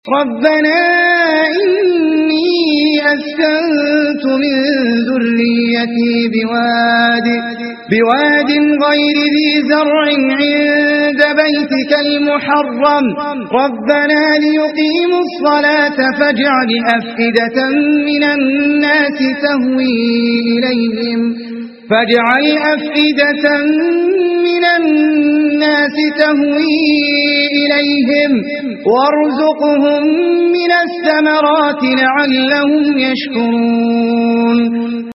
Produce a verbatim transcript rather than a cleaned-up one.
ربنا إني أسكنت من ذريتي بواد, بواد غير ذي زرع عند بيتك المحرم ربنا ليقيموا الصلاة فاجعل أفئدة من الناس تهوي إليهم فاجعل أفئدة من الناس تهوي إليهم وارزقهم من الثمرات لعلهم يشكرون